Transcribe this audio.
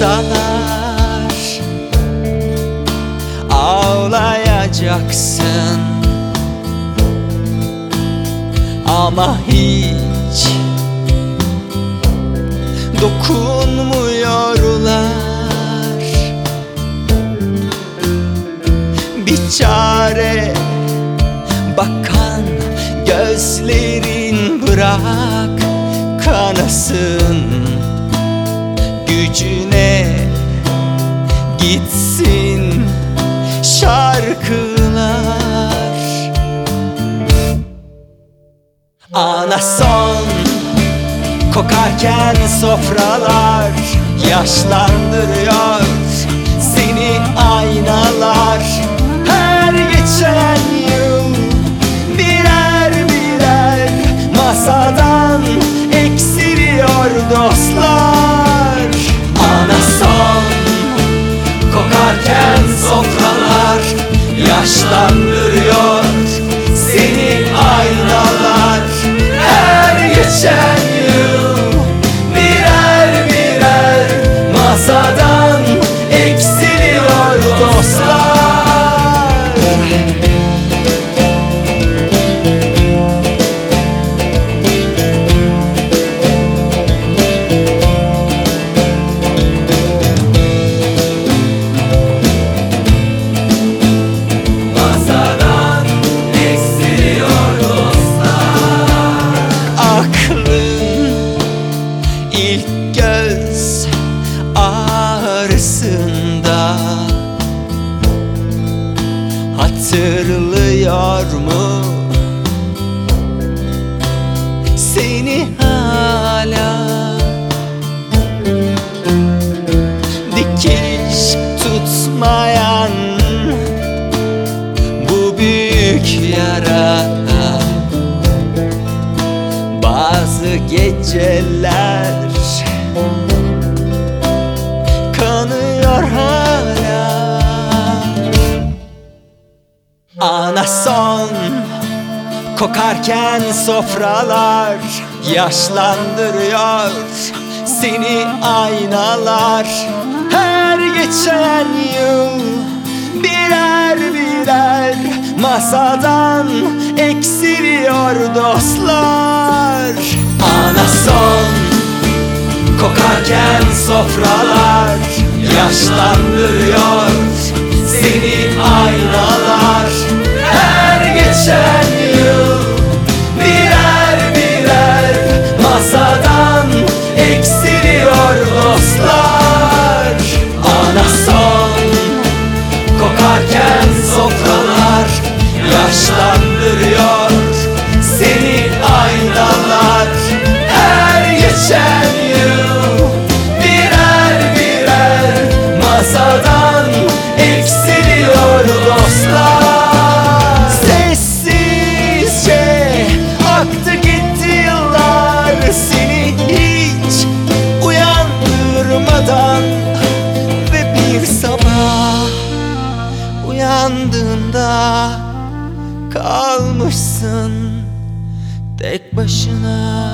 vursalar ağlayacaksın. Ama hiç dokunmuyorlar. Bir çare bakan gözlerin bırak kanasın. Gücüne gitsin şarkılar. Anason kokarken sofralar yaşlandırıyor seni aynalar. Her geçen yıl birer birer masadan eksiliyor dostlar. Anason kokarken sofralar yaşlandırıyor seni aynalar. Her geçen yıl birer birer masadan eksiliyor dostlar. İlk göz ağrısında hatırlıyor mu seni hala? Dikiş tutmayan bu büyük yara bazı geceler kanıyor hala. Anason kokarken sofralar yaşlandırıyor seni aynalar. Her geçen yıl birer birer masadan eksiliyor dostlar. Anason kokarken sofralar yaşlandırıyor seni aynalar. Her geçen yıl birer birer masadan eksiliyor dostlar. Anason kokarken sofralar yaşlandırıyor seni aynalar. Her geçen yıl birer birer masadan eksiliyor dostlar. Sessizce aktı gitti yıllar seni hiç uyandırmadan. Ve bir sabah uyandığında kalmışsın tek başına.